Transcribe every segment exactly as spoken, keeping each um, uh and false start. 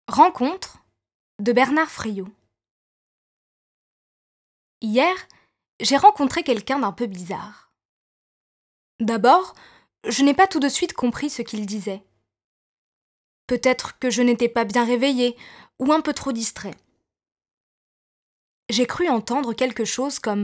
Rencontre de Bernard Friot. Hier, j'ai rencontré quelqu'un d'un peu bizarre. D'abord, je n'ai pas tout de suite compris ce qu'il disait. Peut-être que je n'étais pas bien réveillée ou un peu trop distrait. J'ai cru entendre quelque chose comme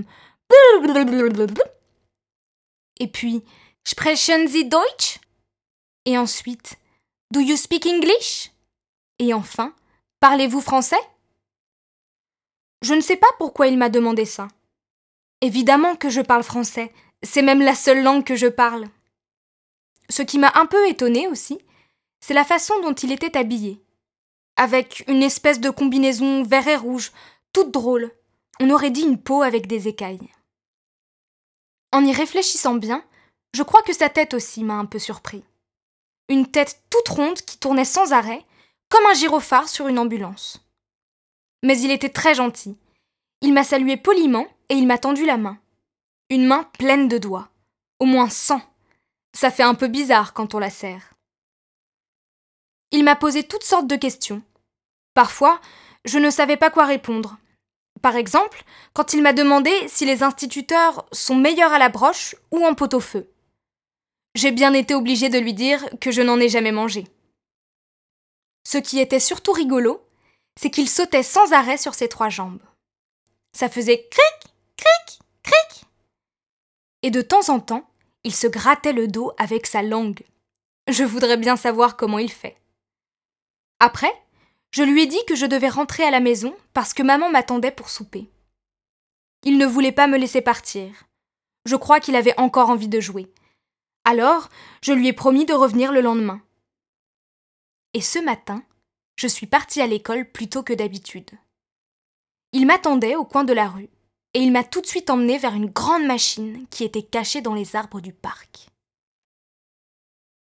et puis Sprechen Sie Deutsch? Et ensuite Do you speak English? Et enfin, parlez-vous français? Je ne sais pas pourquoi il m'a demandé ça. Évidemment que je parle français, c'est même la seule langue que je parle. Ce qui m'a un peu étonnée aussi, c'est la façon dont il était habillé. Avec une espèce de combinaison vert et rouge, toute drôle. On aurait dit une peau avec des écailles. En y réfléchissant bien, je crois que sa tête aussi m'a un peu surpris. Une tête toute ronde qui tournait sans arrêt, comme un gyrophare sur une ambulance. Mais il était très gentil. Il m'a salué poliment et il m'a tendu la main. Une main pleine de doigts. Au moins cent. Ça fait un peu bizarre quand on la serre. Il m'a posé toutes sortes de questions. Parfois, je ne savais pas quoi répondre. Par exemple, quand il m'a demandé si les instituteurs sont meilleurs à la broche ou en pot-au-feu. J'ai bien été obligée de lui dire que je n'en ai jamais mangé. Ce qui était surtout rigolo, c'est qu'il sautait sans arrêt sur ses trois jambes. Ça faisait cric, cric, cric. Et de temps en temps, il se grattait le dos avec sa langue. Je voudrais bien savoir comment il fait. Après, je lui ai dit que je devais rentrer à la maison parce que maman m'attendait pour souper. Il ne voulait pas me laisser partir. Je crois qu'il avait encore envie de jouer. Alors, je lui ai promis de revenir le lendemain. Et ce matin, je suis partie à l'école plus tôt que d'habitude. Il m'attendait au coin de la rue et il m'a tout de suite emmenée vers une grande machine qui était cachée dans les arbres du parc.